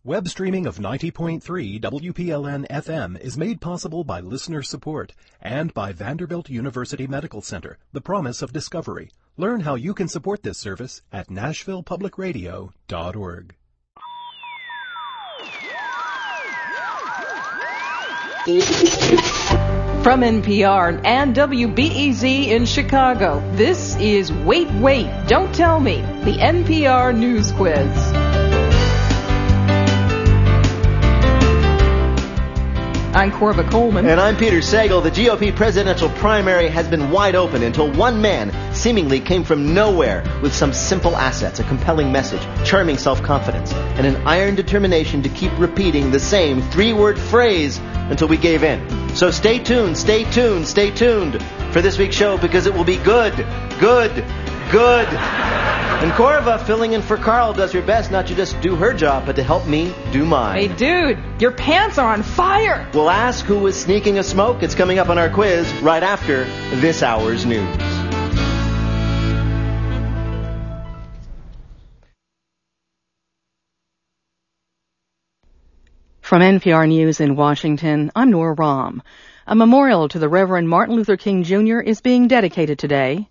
Web streaming of 90.3 WPLN-FM is made possible by listener support and by Vanderbilt University Medical Center, the promise of discovery. Learn how you can support this service at NashvillePublicRadio.org. From NPR and WBEZ in Chicago, this is Wait, Wait, Don't Tell Me, the NPR News Quiz. I'm Corva Coleman. And I'm Peter Sagal. The GOP presidential primary has been wide open until one man seemingly came from nowhere with some simple assets, a compelling message, charming self-confidence, and an iron determination to keep repeating the same three-word phrase until we gave in. So stay tuned for this week's show because it will be good. And Corva, filling in for Carl, does her best not to just do her job, but to help me do mine. Hey, dude, your pants are on fire! We'll ask who was sneaking a smoke. It's coming up on our quiz right after this hour's news. From NPR News in Washington, I'm Nora Rahm. A memorial to the Reverend Martin Luther King Jr. is being dedicated today.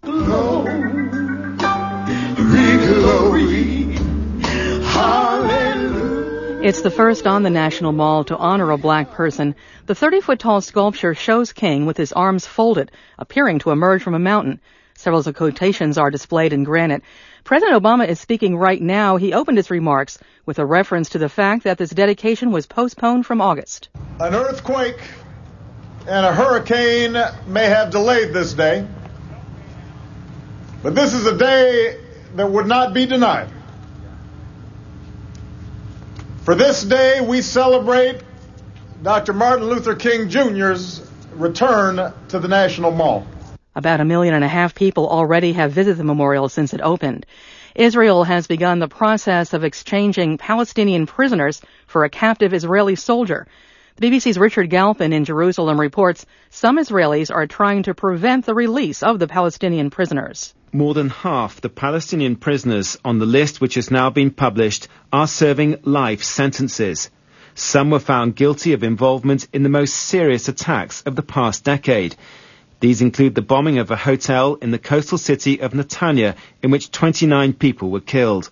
It's the first on the National Mall to honor a black person. The 30-foot-tall sculpture shows King with his arms folded, appearing to emerge from a mountain. Several of the quotations are displayed in granite. President Obama is speaking right now. He opened his remarks with a reference to the fact that this dedication was postponed from August. An earthquake and a hurricane may have delayed this day, but this is a day that would not be denied. For this day, we celebrate Dr. Martin Luther King Jr.'s return to the National Mall. About 1.5 million people already have visited the memorial since it opened. Israel has begun the process of exchanging Palestinian prisoners for a captive Israeli soldier. The BBC's Richard Galpin in Jerusalem reports some Israelis are trying to prevent the release of the Palestinian prisoners. More than half the Palestinian prisoners on the list which has now been published are serving life sentences. Some were found guilty of involvement in the most serious attacks of the past decade. These include the bombing of a hotel in the coastal city of Netanya, in which 29 people were killed.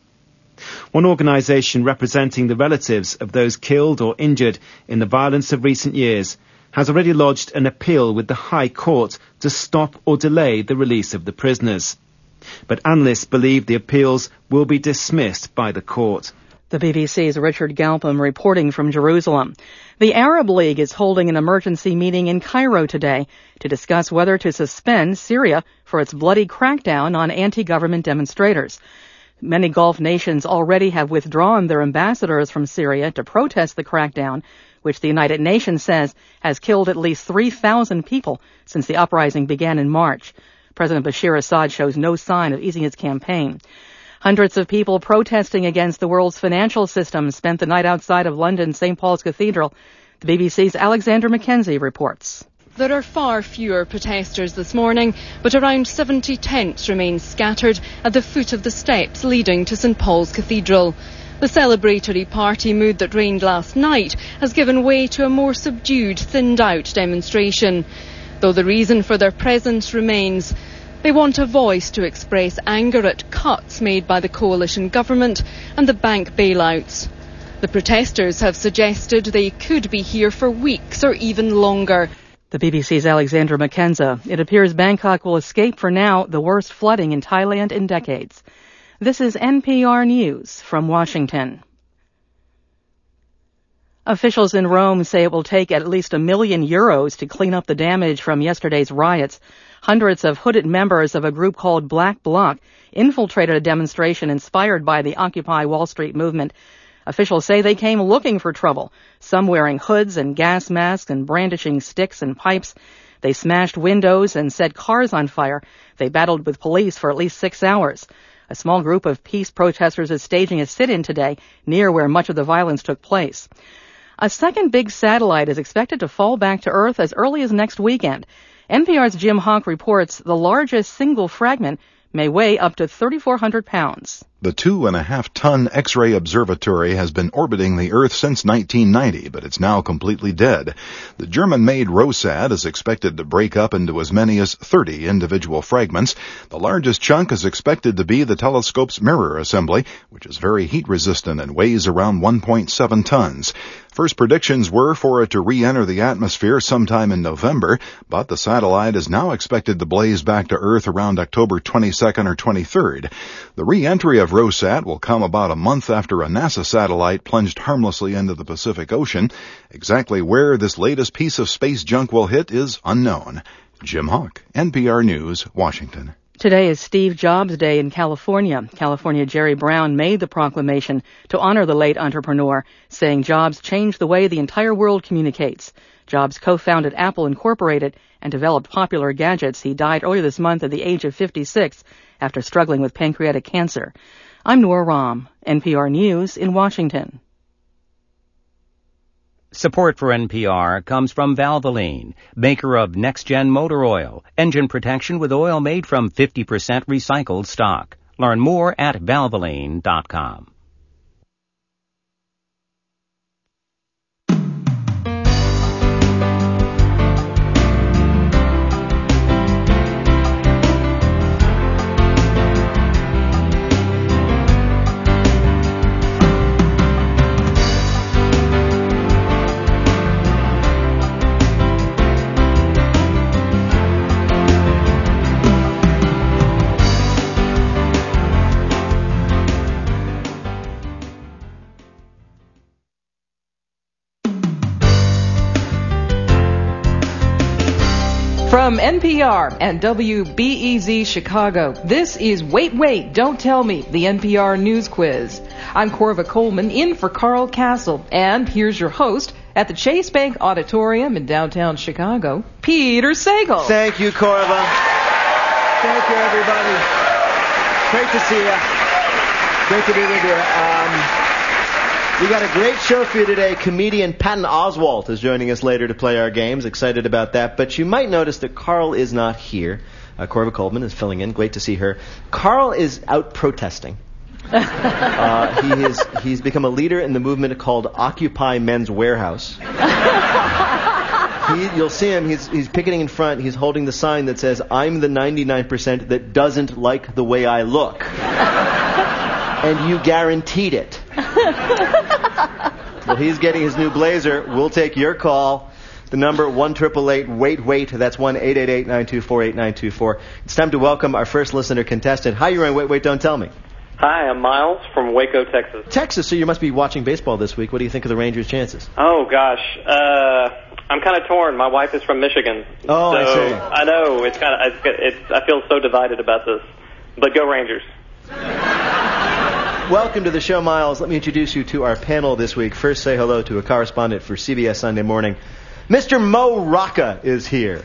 One organisation representing the relatives of those killed or injured in the violence of recent years has already lodged an appeal with the High Court to stop or delay the release of the prisoners. But analysts believe the appeals will be dismissed by the court. The BBC's Richard Galpin reporting from Jerusalem. The Arab League is holding an emergency meeting in Cairo today to discuss whether to suspend Syria for its bloody crackdown on anti-government demonstrators. Many Gulf nations already have withdrawn their ambassadors from Syria to protest the crackdown, which the United Nations says has killed at least 3,000 people since the uprising began in March. President Bashir Assad shows no sign of easing his campaign. Hundreds of people protesting against the world's financial system spent the night outside of London's St. Paul's Cathedral. The BBC's Alexander Mackenzie reports. There are far fewer protesters this morning, but around 70 tents remain scattered at the foot of the steps leading to St. Paul's Cathedral. The celebratory party mood that reigned last night has given way to a more subdued, thinned-out demonstration. Though the reason for their presence remains, they want a voice to express anger at cuts made by the coalition government and the bank bailouts. The protesters have suggested they could be here for weeks or even longer. The BBC's Alexandra Mackenzie. It appears Bangkok will escape for now the worst flooding in Thailand in decades. This is NPR News from Washington. Officials in Rome say it will take at least €1 million to clean up the damage from yesterday's riots. Hundreds of hooded members of a group called Black Bloc infiltrated a demonstration inspired by the Occupy Wall Street movement. Officials say they came looking for trouble, some wearing hoods and gas masks and brandishing sticks and pipes. They smashed windows and set cars on fire. They battled with police for at least 6 hours. A small group of peace protesters is staging a sit-in today near where much of the violence took place. A second big satellite is expected to fall back to Earth as early as next weekend. NPR's Jim Hawk reports the largest single fragment may weigh up to 3,400 pounds. The 2.5-ton X-ray observatory has been orbiting the Earth since 1990, but it's now completely dead. The German-made ROSAT is expected to break up into as many as 30 individual fragments. The largest chunk is expected to be the telescope's mirror assembly, which is very heat-resistant and weighs around 1.7 tons. First predictions were for it to re-enter the atmosphere sometime in November, but the satellite is now expected to blaze back to Earth around October 22nd or 23rd. The re-entry of ROSAT will come about a month after a NASA satellite plunged harmlessly into the Pacific Ocean. Exactly where this latest piece of space junk will hit is unknown. Jim Hawk, NPR News, Washington. Today is Steve Jobs Day in California. California Jerry Brown made the proclamation to honor the late entrepreneur, saying Jobs changed the way the entire world communicates. Jobs co-founded Apple Incorporated and developed popular gadgets. He died earlier this month at the age of 56 after struggling with pancreatic cancer. I'm Nora Rahm, NPR News in Washington. Support for NPR comes from Valvoline, maker of next-gen motor oil, engine protection with oil made from 50% recycled stock. Learn more at Valvoline.com. From NPR and WBEZ Chicago, this is Wait, Don't Tell Me, the NPR News Quiz. I'm Corva Coleman, in for Carl Castle, and here's your host at the Chase Bank Auditorium in downtown Chicago, Peter Sagal. Thank you, Corva. Thank you, everybody. Great to see you. Great to be with you. We got a great show for you today. Comedian Patton Oswalt is joining us later to play our games. Excited about that. But you might notice that Carl is not here. Corva Coleman is filling in. Great to see her. Carl is out protesting. He's become a leader in the movement called Occupy Men's Warehouse. You'll see him. He's picketing in front. He's holding the sign that says, "I'm the 99% that doesn't like the way I look." And you guaranteed it. Well, he's getting his new blazer. We'll take your call. The number 1-888-WAIT-WAIT. That's 1-888-924-8924. It's time to welcome our first listener contestant. Hi, you're on Wait, Don't Tell Me. Hi, I'm Miles from Waco, Texas. Texas, so you must be watching baseball this week. What do you think of the Rangers' chances? Oh, gosh. I'm kind of torn. My wife is from Michigan. Oh, so I see. I know. I feel so divided about this. But go Rangers. Welcome to the show, Miles. Let me introduce you to our panel this week. First, say hello to a correspondent for CBS Sunday Morning. Mr. Mo Rocca is here.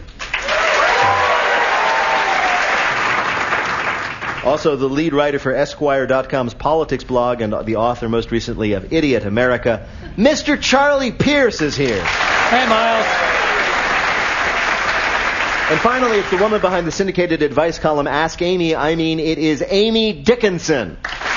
Also, the lead writer for Esquire.com's politics blog and the author most recently of Idiot America, Mr. Charlie Pierce is here. Hey, Miles. And finally, it's the woman behind the syndicated advice column, Ask Amy. It is Amy Dickinson.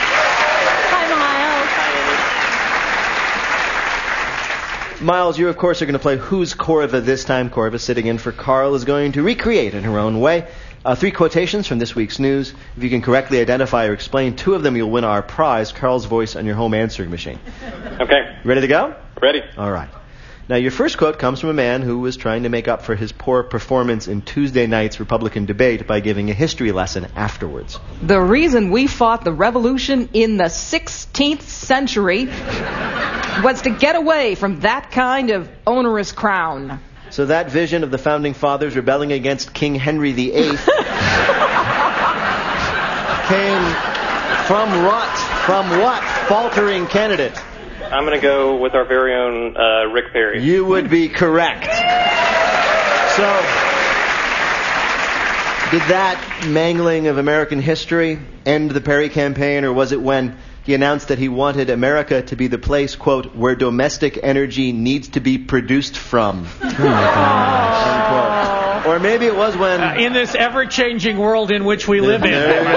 Miles, you, of course, are going to play Who's Corva this time. Corva, sitting in for Carl, is going to recreate in her own way 3 quotations from this week's news. If you can correctly identify or explain 2 of them, you'll win our prize, Carl's voice on your home answering machine. Okay. Ready to go? Ready. All right. Now, your first quote comes from a man who was trying to make up for his poor performance in Tuesday night's Republican debate by giving a history lesson afterwards. The reason we fought the revolution in the 16th century was to get away from that kind of onerous crown. So that vision of the Founding Fathers rebelling against King Henry VIII came from what? From what faltering candidate? I'm going to go with our very own Rick Perry. You would be correct. So, did that mangling of American history end the Perry campaign, or was it when he announced that he wanted America to be the place, quote, where domestic energy needs to be produced from? Oh my gosh. Or maybe it was when... in this ever-changing world in which we live in.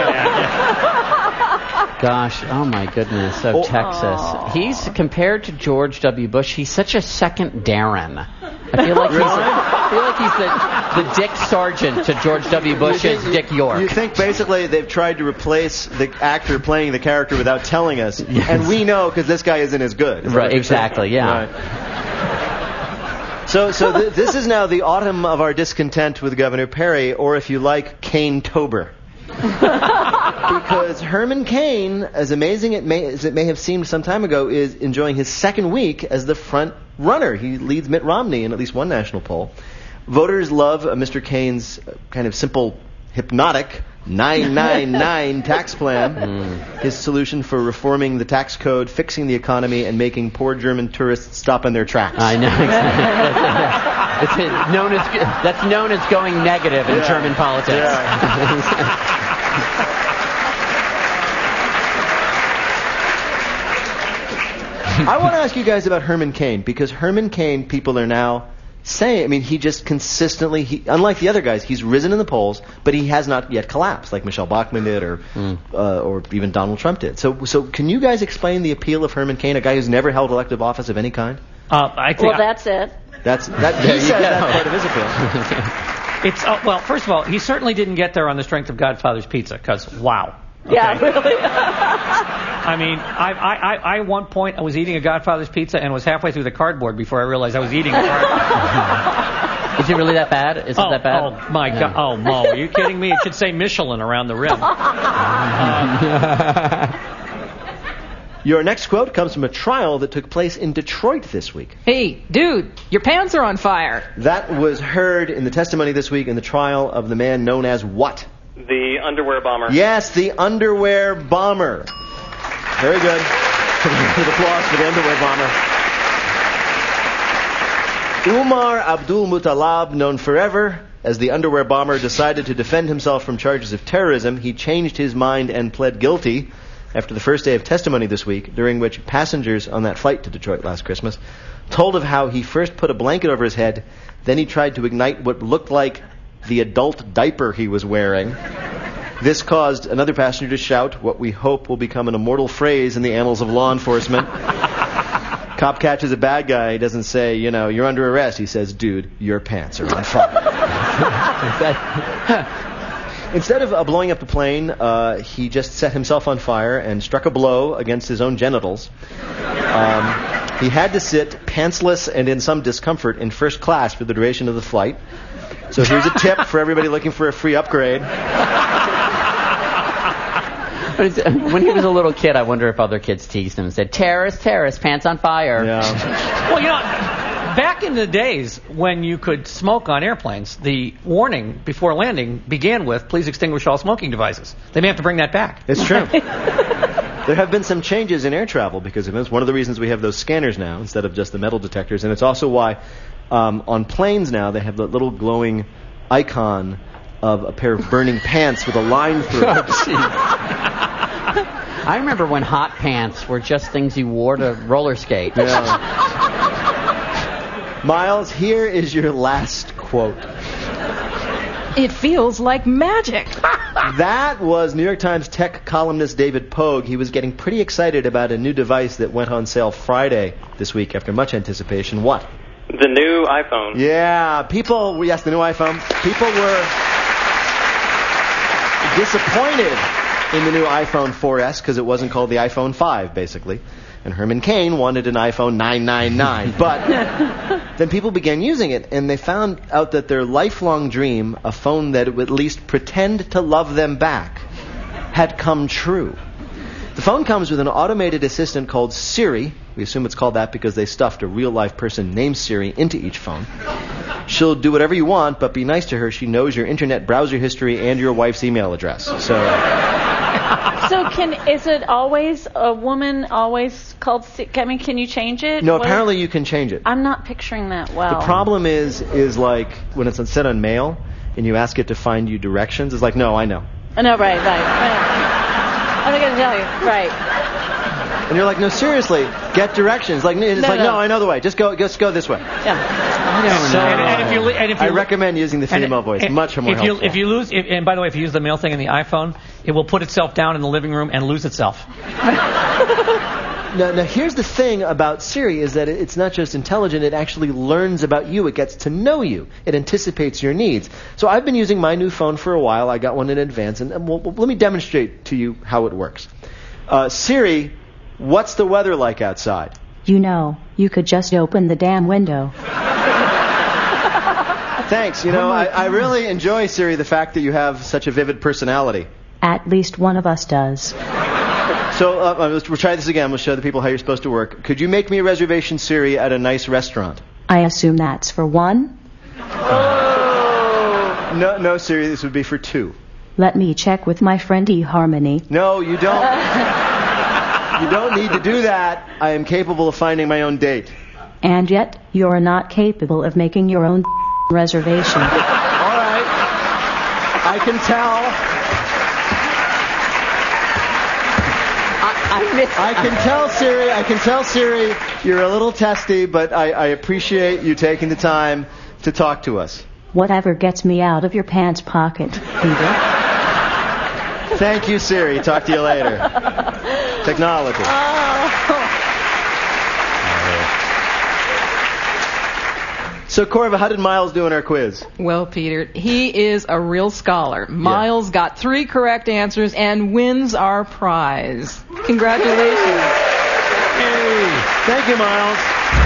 Gosh, oh my goodness, of Texas. He's compared to George W. Bush. He's such a second Darren. I feel like he's the Dick Sargent to George W. Bush's Dick York. You think basically they've tried to replace the actor playing the character without telling us, and we know because this guy isn't as good. Right, exactly, yeah. Right. So this is now the autumn of our discontent with Governor Perry, or if you like, Kane-tober. Because Herman Cain, as amazing as it may have seemed some time ago, is enjoying his second week as the front runner. He leads Mitt Romney in at least one national poll. Voters love Mr. Cain's kind of simple, hypnotic 999 tax plan. His solution for reforming the tax code, fixing the economy, and making poor German tourists stop in their tracks. I know. That's known as going negative in German politics. Yeah. I want to ask you guys about Herman Cain, because Herman Cain, people are now saying, I mean, he just consistently, unlike the other guys, he's risen in the polls, but he has not yet collapsed, like Michelle Bachmann did, or even Donald Trump did. So can you guys explain the appeal of Herman Cain, a guy who's never held elective office of any kind? That's it. He says that's part of his appeal. Well, first of all, he certainly didn't get there on the strength of Godfather's Pizza, because wow. Okay. Yeah, really. I mean, I at one point I was eating a Godfather's Pizza and was halfway through the cardboard before I realized I was eating a cardboard. Is it really that bad? Is it that bad? Oh my God! Oh, Mo, are you kidding me? It should say Michelin around the rim. Your next quote comes from a trial that took place in Detroit this week. Hey, dude, your pants are on fire. That was heard in the testimony this week in the trial of the man known as what? The underwear bomber. Yes, the underwear bomber. Very good. Good applause for the underwear bomber. Umar Abdul Muttalab, known forever as the underwear bomber, decided to defend himself from charges of terrorism. He changed his mind and pled guilty after the first day of testimony this week, during which passengers on that flight to Detroit last Christmas told of how he first put a blanket over his head, then he tried to ignite what looked like the adult diaper he was wearing. This caused another passenger to shout what we hope will become an immortal phrase in the annals of law enforcement. Cop catches a bad guy. He doesn't say, you're under arrest. He says, dude, your pants are on fire. Instead of blowing up the plane, he just set himself on fire and struck a blow against his own genitals. He had to sit pantsless and in some discomfort in first class for the duration of the flight. So here's a tip for everybody looking for a free upgrade. When he was a little kid, I wonder if other kids teased him and said, terrorist, pants on fire. Yeah. Well, back in the days when you could smoke on airplanes, the warning before landing began with, please extinguish all smoking devices. They may have to bring that back. It's true. There have been some changes in air travel because of this. One of the reasons we have those scanners now instead of just the metal detectors, and it's also why on planes now they have the little glowing icon of a pair of burning pants with a line through it. I remember when hot pants were just things you wore to roller skate. Yeah. Miles, here is your last quote. It feels like magic. That was New York Times tech columnist David Pogue. He was getting pretty excited about a new device that went on sale Friday this week after much anticipation. What? The new iPhone. Yeah, the new iPhone. People were disappointed in the new iPhone 4S because it wasn't called the iPhone 5, basically. And Herman Cain wanted an iPhone 999. But then people began using it, and they found out that their lifelong dream, a phone that would at least pretend to love them back, had come true. The phone comes with an automated assistant called Siri. We assume it's called that because they stuffed a real-life person named Siri into each phone. She'll do whatever you want, but be nice to her. She knows your internet browser history and your wife's email address. So is it always a woman always called? Can you change it? No, apparently you can change it. I'm not picturing that well. The problem is like when it's set on mail and you ask it to find you directions. It's like, no, I know. No, right. I'm going to tell you, right. And you're like, no, seriously, get directions. No, I know the way. Just go this way. Yeah. I recommend using the female voice. Much more helpful. If you lose, and by the way, if you use the male thing in the iPhone, it will put itself down in the living room and lose itself. Now, here's the thing about Siri is that it's not just intelligent, it actually learns about you. It gets to know you. It anticipates your needs. So I've been using my new phone for a while. I got one in advance, and let me demonstrate to you how it works. Siri, what's the weather like outside? You know, you could just open the damn window. Thanks. I really enjoy, Siri, the fact that you have such a vivid personality. At least one of us does. So we'll try this again. We'll show the people how you're supposed to work. Could you make me a reservation, Siri, at a nice restaurant? I assume that's for one? No, Siri, this would be for two. Let me check with my friend eHarmony. No, you don't. You don't need to do that. I am capable of finding my own date. And yet, you're not capable of making your own reservation. All right. I can tell. I can tell, Siri, you're a little testy, but I appreciate you taking the time to talk to us. Whatever gets me out of your pants pocket, Peter. Thank you, Siri. Talk to you later. Technology. So, Corva, how did Miles do in our quiz? Well, Peter, he is a real scholar. Miles got 3 correct answers and wins our prize. Congratulations. Hey. Thank you, Miles.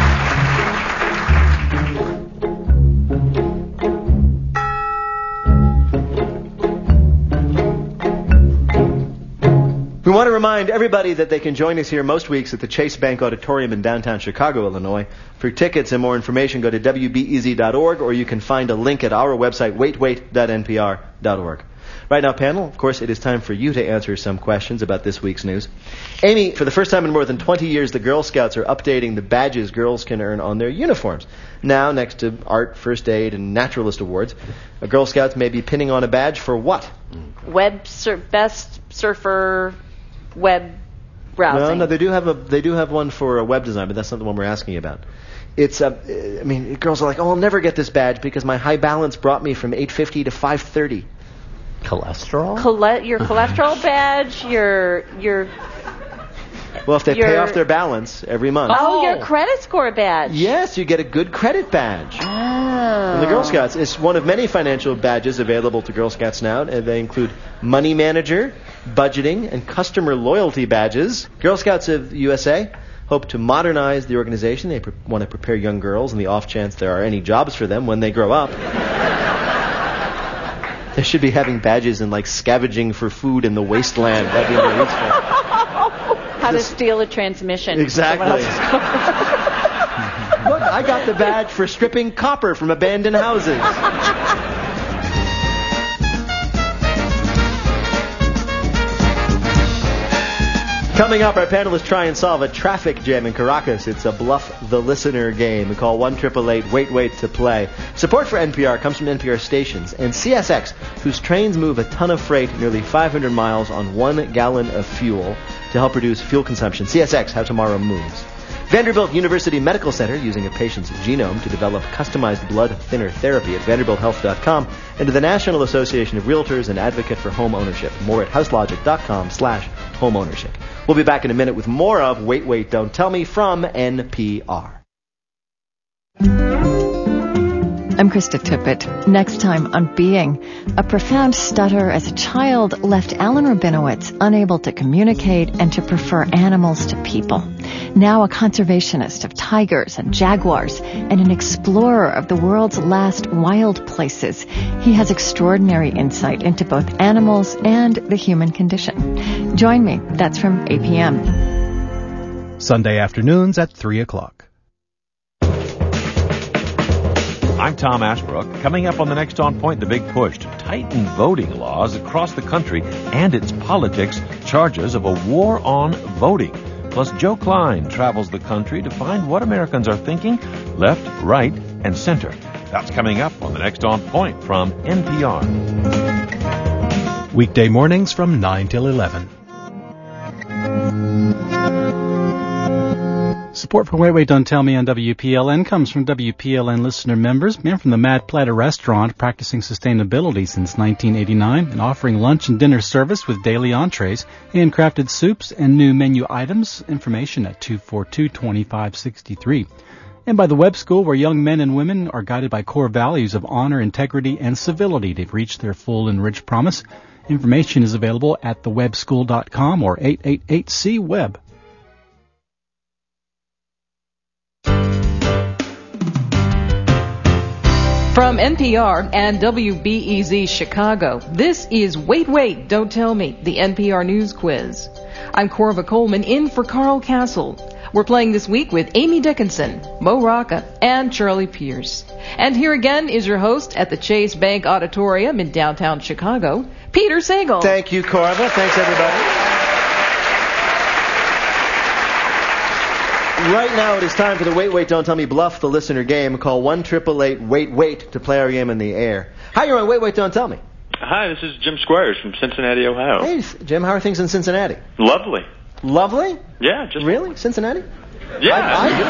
We want to remind everybody that they can join us here most weeks at the Chase Bank Auditorium in downtown Chicago, Illinois. For tickets and more information, go to wbez.org, or you can find a link at our website, waitwait.npr.org. Right now, panel, of course, it is time for you to answer some questions about this week's news. Amy, for the first time in more than 20 years, the Girl Scouts are updating the badges girls can earn on their uniforms. Now, next to art, first aid, and naturalist awards, Girl Scouts may be pinning on a badge for what? Best surfer web browsing. No, they do have one for web design, but that's not the one we're asking about. It's girls are like, I'll never get this badge because my high balance brought me from 850 to 530. Cholesterol? Your cholesterol badge, your Well, if they pay off their balance every month. Oh, your credit score badge. Yes, you get a good credit badge. From the Girl Scouts. It's one of many financial badges available to Girl Scouts now. They include Money Manager, Budgeting, and Customer Loyalty badges. Girl Scouts of USA hope to modernize the organization. They want to prepare young girls in the off chance there are any jobs for them when they grow up. They should be having badges in, like, scavenging for food in the wasteland. That'd be very useful. How to steal a transmission. Exactly. Look, I got the badge for stripping copper from abandoned houses. Coming up, our panelists try and solve a traffic jam in Caracas. It's a Bluff the Listener game. We call 1-888-WAIT-WAIT to play. Support for NPR comes from NPR stations and CSX, whose trains move a ton of freight nearly 500 miles on 1 gallon of fuel to help reduce fuel consumption. CSX, how tomorrow moves. Vanderbilt University Medical Center using a patient's genome to develop customized blood thinner therapy at vanderbilthealth.com, and to the National Association of Realtors and Advocate for Home Ownership. More at houselogic.com/homeownership. We'll be back in a minute with more of Wait, Wait, Don't Tell Me from NPR. I'm Krista Tippett. Next time on Being, a profound stutter as a child left Alan Rabinowitz unable to communicate and to prefer animals to people. Now a conservationist of tigers and jaguars and an explorer of the world's last wild places, he has extraordinary insight into both animals and the human condition. Join me. That's from 8 p.m. Sunday afternoons at 3 o'clock. I'm Tom Ashbrook. Coming up on the next On Point, the big push to tighten voting laws across the country and its politics, charges of a war on voting. Plus, Joe Klein travels the country to find what Americans are thinking, left, right, and center. That's coming up on the next On Point from NPR. Weekday mornings from 9 till 11. Support for Wait, Wait, Don't Tell Me on WPLN comes from WPLN listener members and from the Mad Platter Restaurant, practicing sustainability since 1989 and offering lunch and dinner service with daily entrees, handcrafted soups, and new menu items. Information at 242-2563. And by the Web School, where young men and women are guided by core values of honor, integrity, and civility to reach their full and rich promise. Information is available at thewebschool.com or 888-C-WEB. From NPR and WBEZ Chicago, this is Wait, Wait, Don't Tell Me, the NPR News Quiz. I'm Corva Coleman in for Carl Castle. We're playing this week with Amy Dickinson, Mo Rocca, and Charlie Pierce. And here again is your host at the Chase Bank Auditorium in downtown Chicago, Peter Sagal. Thank you, Corva. Thanks, everybody. Right now it is time for the Wait, Wait, Don't Tell Me Bluff the Listener game. Call 1-888-WAIT-WAIT to play our game in the air. Hi, you're on Wait, Wait, Don't Tell Me. Hi, this is Jim Squires from Cincinnati, Ohio. Hey, Jim, how are things in Cincinnati? Lovely. Lovely? Yeah, just... Really? Cincinnati? Yeah.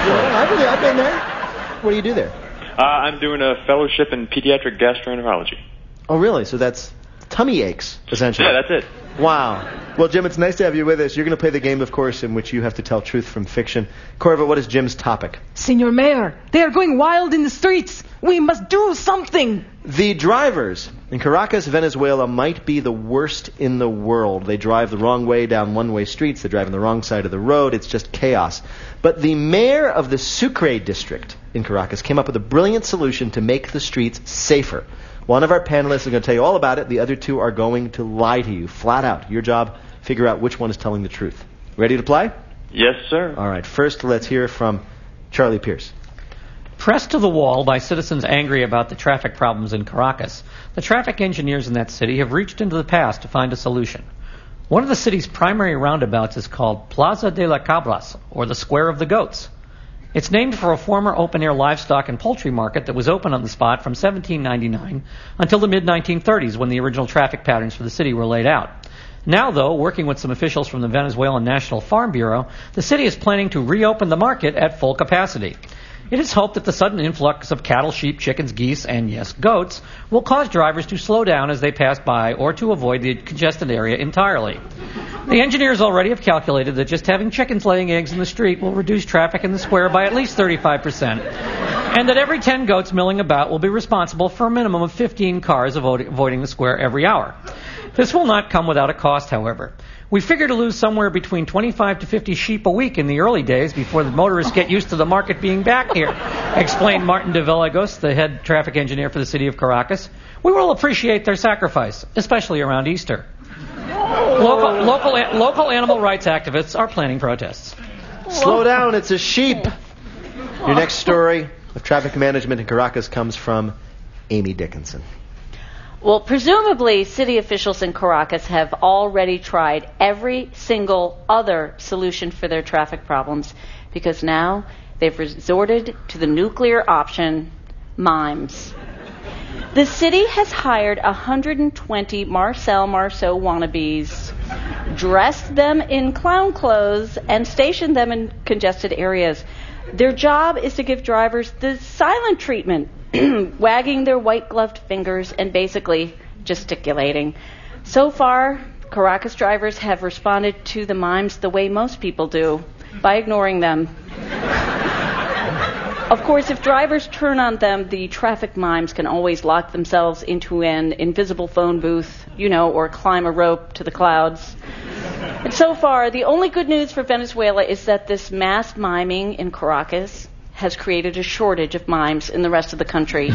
I've been there. What do you do there? I'm doing a fellowship in pediatric gastroenterology. Oh, really? So that's tummy aches, essentially. Yeah, that's it. Wow. Well, Jim, it's nice to have you with us. You're going to play the game, of course, in which you have to tell truth from fiction. Corva, what is Jim's topic? Senor Mayor, they are going wild in the streets. We must do something. The drivers in Caracas, Venezuela, might be the worst in the world. They drive the wrong way down one-way streets. They drive on the wrong side of the road. It's just chaos. But the mayor of the Sucre district in Caracas came up with a brilliant solution to make the streets safer. One of our panelists is going to tell you all about it. The other two are going to lie to you, flat out. Your job, figure out which one is telling the truth. Ready to play? Yes, sir. All right. First, let's hear from Charlie Pierce. Pressed to the wall by citizens angry about the traffic problems in Caracas, the traffic engineers in that city have reached into the past to find a solution. One of the city's primary roundabouts is called Plaza de la Cabras, or the Square of the Goats. It's named for a former open-air livestock and poultry market that was open on the spot from 1799 until the mid-1930s, when the original traffic patterns for the city were laid out. Now, though, working with some officials from the Venezuelan National Farm Bureau, the city is planning to reopen the market at full capacity. It is hoped that the sudden influx of cattle, sheep, chickens, geese, and, yes, goats will cause drivers to slow down as they pass by or to avoid the congested area entirely. The engineers already have calculated that just having chickens laying eggs in the street will reduce traffic in the square by at least 35%, and that every 10 goats milling about will be responsible for a minimum of 15 cars avoiding the square every hour. This will not come without a cost, however. We figure to lose somewhere between 25 to 50 sheep a week in the early days before the motorists get used to the market being back here, explained Martin de Villalobos, the head traffic engineer for the city of Caracas. We will appreciate their sacrifice, especially around Easter. Local animal rights activists are planning protests. Slow down, it's a sheep. Your next story of traffic management in Caracas comes from Amy Dickinson. Well, presumably, city officials in Caracas have already tried every single other solution for their traffic problems, because now they've resorted to the nuclear option, mimes. The city has hired 120 Marcel Marceau wannabes, dressed them in clown clothes, and stationed them in congested areas. Their job is to give drivers the silent treatment, wagging their white-gloved fingers and basically gesticulating. So far, Caracas drivers have responded to the mimes the way most people do, by ignoring them. Of course, if drivers turn on them, the traffic mimes can always lock themselves into an invisible phone booth, or climb a rope to the clouds. And so far, the only good news for Venezuela is that this mass miming in Caracas has created a shortage of mimes in the rest of the country.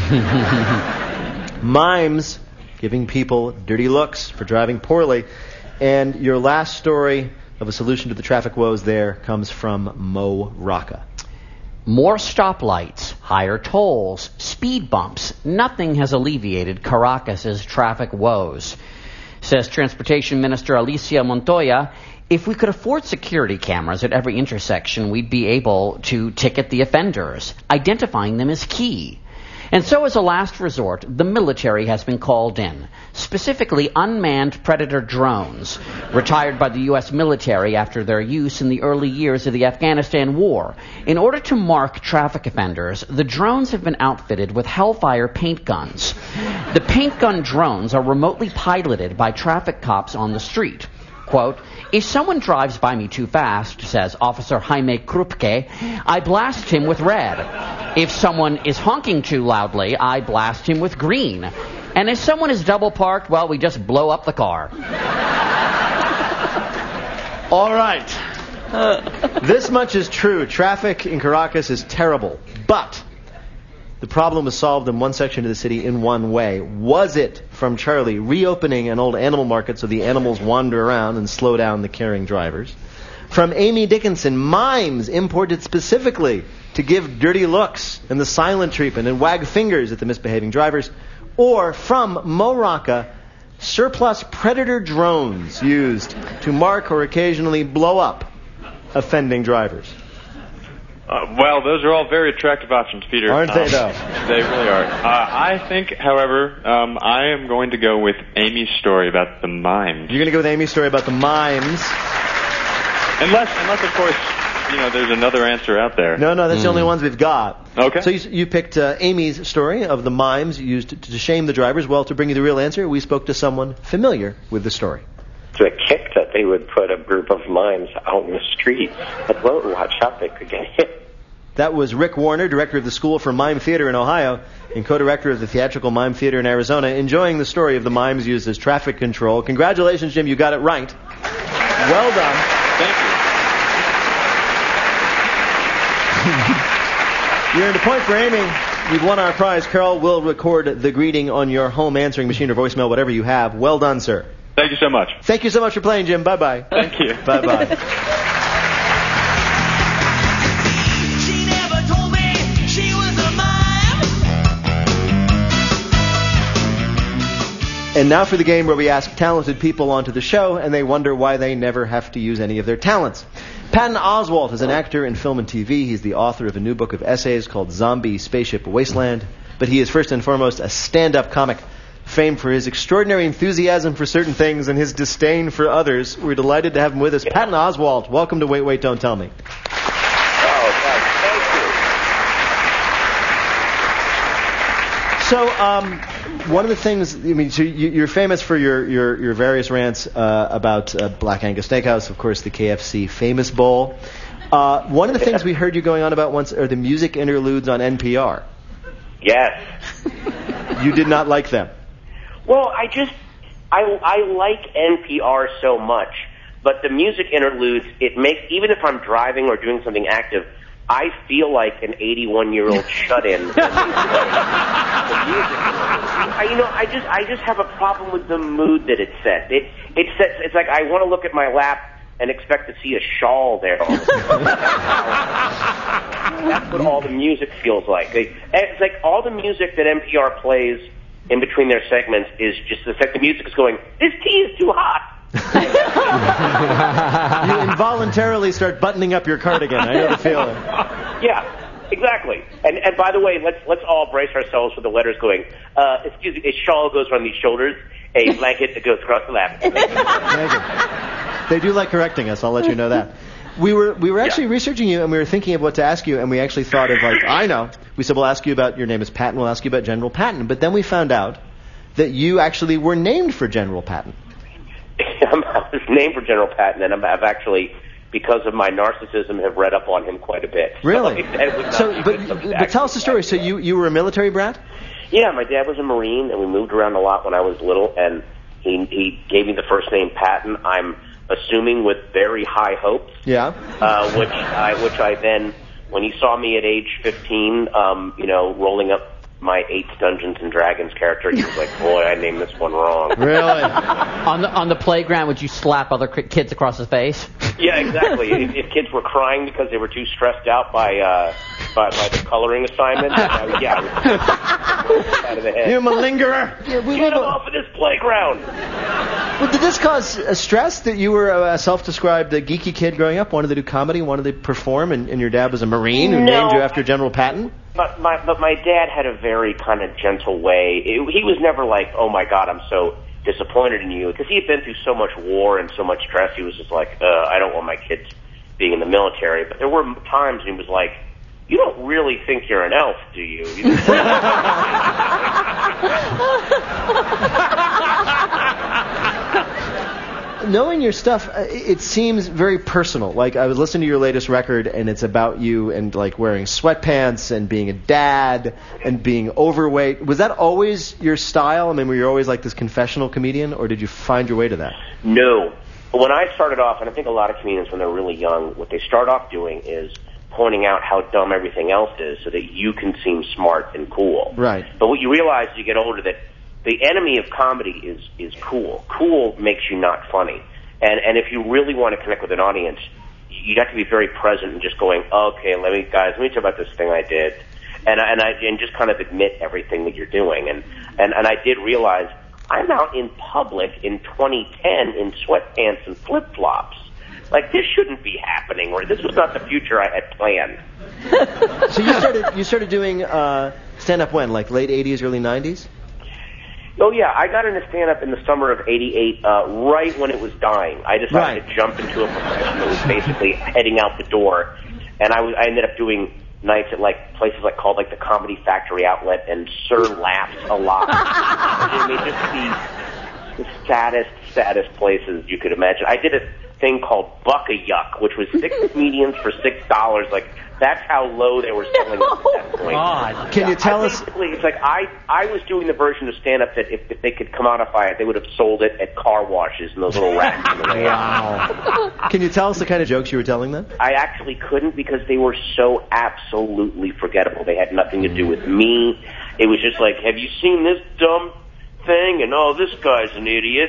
Mimes giving people dirty looks for driving poorly. And your last story of a solution to the traffic woes there comes from Mo Rocca. More stoplights, higher tolls, speed bumps. Nothing has alleviated Caracas' traffic woes. Says Transportation Minister Alicia Montoya, if we could afford security cameras at every intersection, we'd be able to ticket the offenders. Identifying them is key. And so as a last resort, the military has been called in, specifically unmanned Predator drones, retired by the U.S. military after their use in the early years of the Afghanistan war. In order to mark traffic offenders, the drones have been outfitted with Hellfire paint guns. The paint gun drones are remotely piloted by traffic cops on the street. Quote, if someone drives by me too fast, says Officer Jaime Krupke, I blast him with red. If someone is honking too loudly, I blast him with green. And if someone is double parked, well, we just blow up the car. All right. This much is true. Traffic in Caracas is terrible. But the problem was solved in one section of the city in one way. Was it from Charlie reopening an old animal market so the animals wander around and slow down the carrying drivers? From Amy Dickinson, mimes imported specifically to give dirty looks and the silent treatment and wag fingers at the misbehaving drivers? Or from Mo Rocca, surplus Predator drones used to mark or occasionally blow up offending drivers? Well, those are all very attractive options, Peter. Aren't they, though? They really are. I think, however, I am going to go with Amy's story about the mimes. You're going to go with Amy's story about the mimes? Unless, of course, there's another answer out there. No, that's the only ones we've got. Okay. So you picked Amy's story of the mimes used to shame the drivers. Well, to bring you the real answer, we spoke to someone familiar with the story. To a kick that they would put a group of mimes out in the street. But watch out, they could get hit. That was Rick Warner, director of the School for Mime Theater in Ohio and co-director of the Theatrical Mime Theater in Arizona, enjoying the story of the mimes used as traffic control. Congratulations, Jim, you got it right. Well done. Thank you. You earned a point for Amy. You've won our prize. Carol will record the greeting on your home answering machine or voicemail, whatever you have. Well done, sir. Thank you so much. Thank you so much for playing, Jim. Bye-bye. Thank you. Bye-bye. And now for the game where we ask talented people onto the show, and they wonder why they never have to use any of their talents. Patton Oswalt is an actor in film and TV. He's the author of a new book of essays called Zombie Spaceship Wasteland. But he is first and foremost a stand-up comic, famed for his extraordinary enthusiasm for certain things and his disdain for others. We're delighted to have him with us. Patton Oswalt, welcome to Wait, Wait, Don't Tell Me. So, one of the things, so you're famous for your various rants about Black Angus Steakhouse, of course, the KFC Famous Bowl. One of the things we heard you going on about once are the music interludes on NPR. Yes. You did not like them. Well, I like NPR so much, but the music interludes, it makes, even if I'm driving or doing something active, I feel like an 81-year-old shut-in. The music. I just have a problem with the mood that it sets. It sets. It's like I want to look at my lap and expect to see a shawl there. That's what all the music feels like. It's like all the music that NPR plays in between their segments is just the fact the music is going, this tea is too hot. You involuntarily start buttoning up your cardigan. I know the feeling. Yeah, exactly. And by the way, let's all brace ourselves for the letters going. Excuse me, a shawl goes around these shoulders, a blanket that goes across the lap. They do like correcting us. I'll let you know that. We were actually researching you, and we were thinking of what to ask you, and we actually thought of I know. We said we'll ask you about your name is Patton. We'll ask you about General Patton. But then we found out that you actually were named for General Patton. I was named for General Patton, and I've actually, because of my narcissism, have read up on him quite a bit. Really? But tell us the story. So you were a military brat? Yeah, my dad was a Marine, and we moved around a lot when I was little, and he gave me the first name Patton. I'm assuming with very high hopes. Yeah. Which I then, when he saw me at age 15, rolling up my 8th Dungeons and Dragons character, he was like, boy, I named this one wrong. Really? On the playground, would you slap other kids across the face? Yeah, exactly. If kids were crying because they were too stressed out by the coloring assignment, I would out of the head. You malingerer! Get him off of this playground! Well, did this cause stress that you were a self-described geeky kid growing up, wanted to do comedy, wanted to perform, and your dad was a Marine who named you after General Patton? But my dad had a very kind of gentle way. He was never like, oh my God, I'm so disappointed in you, because he had been through so much war and so much stress. He was just like, I don't want my kids being in the military. But there were times when he was like, you don't really think you're an elf, do you? Knowing your stuff, it seems very personal. Like, I was listening to your latest record, and it's about you and, like, wearing sweatpants and being a dad and being overweight. Was that always your style? I mean, were you always, like, this confessional comedian, or did you find your way to that? No. When I started off, and I think a lot of comedians when they're really young, what they start off doing is pointing out how dumb everything else is so that you can seem smart and cool. Right. But what you realize as you get older that the enemy of comedy is cool. Cool makes you not funny. And if you really want to connect with an audience, you have to be very present and just going, okay, let me talk about this thing I did. And just kind of admit everything that you're doing. And I did realize I'm out in public in 2010 in sweatpants and flip-flops. Like, this shouldn't be happening, or this was not the future I had planned. So you started doing stand-up when? Like late 80s, early 90s? Oh, yeah. I got into stand-up in the summer of 88, right when it was dying. I decided to jump into a profession that was basically heading out the door. And I ended up doing nights at, like, places called the Comedy Factory Outlet and Sir Laughs a Lot. I mean, just the saddest places you could imagine. I did a thing called Buck-a-Yuck, which was 6 comedians for $6. Like, that's how low they were selling it at that point. God. Can you tell us? Basically, it's like I was doing the version of stand-up that if they could commodify it, they would have sold it at car washes in those little racks in the way out. Wow. Can you tell us the kind of jokes you were telling then? I actually couldn't because they were so absolutely forgettable. They had nothing to do with me. It was just like, have you seen this dumb thing? And this guy's an idiot.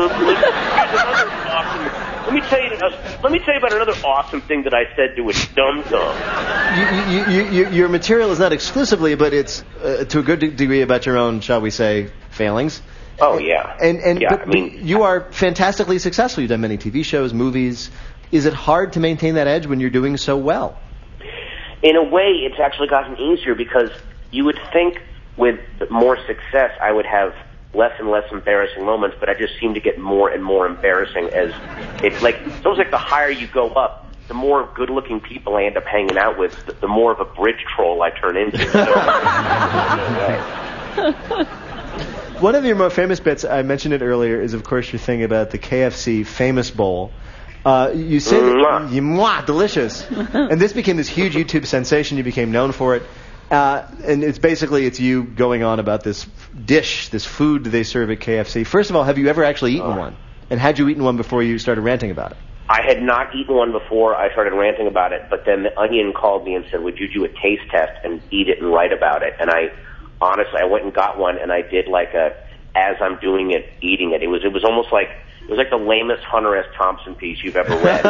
Let me tell you about another awesome thing that I said to a dum-dum. Your material is not exclusively, but it's to a good degree about your own, shall we say, failings. Oh, yeah. But you are fantastically successful. You've done many TV shows, movies. Is it hard to maintain that edge when you're doing so well? In a way, it's actually gotten easier because you would think with more success I would have less and less embarrassing moments, but I just seem to get more and more embarrassing as it's almost like the higher you go up, the more good-looking people I end up hanging out with, the more of a bridge troll I turn into. One of your more famous bits, I mentioned it earlier, is of course your thing about the KFC Famous Bowl. You say that, delicious. And this became this huge YouTube sensation. You became known for it. And it's you going on about this dish, this food they serve at KFC. First of all, have you ever actually eaten one? And had you eaten one before you started ranting about it? I had not eaten one before I started ranting about it, but then The Onion called me and said, would you do a taste test and eat it and write about it? And I went and got one, and I did as I'm doing it, eating it. It was almost like, it was like the lamest Hunter S. Thompson piece you've ever read.